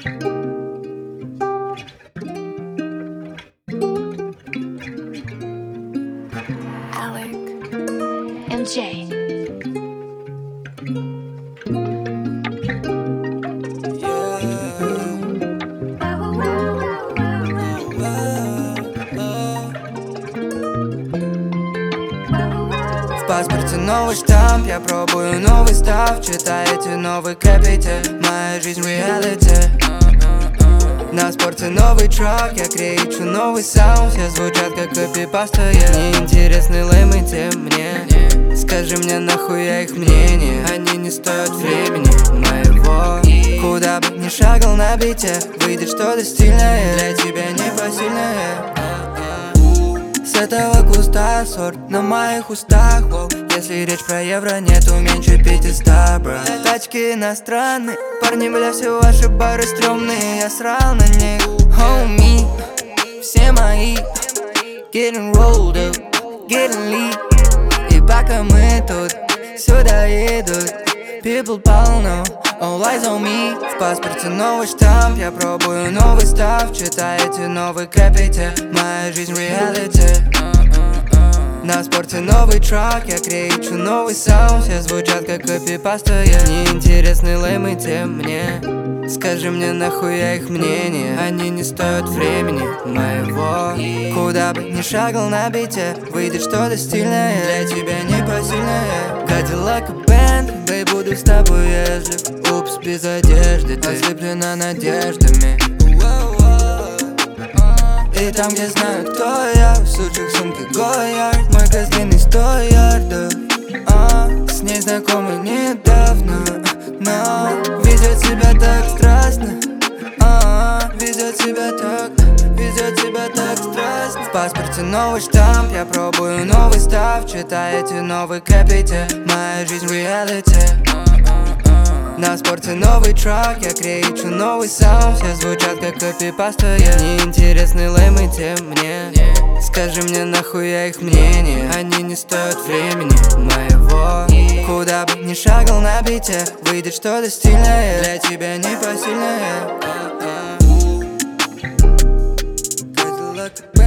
Alec MJ. В паспорте новый штамп, я пробую новый став. Читаете новый капиталь, моя жизнь в реалити. На спорте новый трак, я кричу новый саунд. Все звучат как копипаста, неинтересны леймы тем мне. Скажи мне, нахуй я их мнение, они не стоят времени моего. Куда бы ни шагал на бите, выйдет что-то стильное, для тебя непосильное. С этого куста сорт на моих устах, воу. Если речь про евро, нету меньше 500, брат. Тачки иностранные, парни, бля, все ваши бары стрёмные. Я срал на них, homie, все мои. Getting rolled up, getting lit. И пока мы тут, сюда идут people полно, all eyes on me. В паспорте новый штамп, я пробую новый став. Читаете новый капиталь, моя жизнь в реалити. На спорте новый трак, я кричу новый саунд. Все звучат как копипаста, неинтересны леймы тем мне. Скажи мне, нахуй я их мнение, они не стоят времени моего. Куда бы ни шагал на бите, выйдет что-то стильное, для тебя непосильное. Cadillac и Bentley, буду с тобой езжу. Упс, без одежды, ты ослеплена надеждами. И там, где знают, кто я, в сучьих сумке Гоярд. Мой кэс длинный 100 ярдов. С ней знакомы недавно, но ведет себя так страстно. Ведет себя так страстно. В паспорте новый штамп, я пробую новый став. Читаете новый капиталь, моя жизнь в реалити. На спорте новый трак, я кричу новый саунд. Все звучат как копипаста, неинтересны леймы тем мне. Скажи мне, нахуй я их мнение, они не стоят времени моего. Куда бы ни шагал на бите, выйдет что-то стильное, для тебя непосильное. Cadillac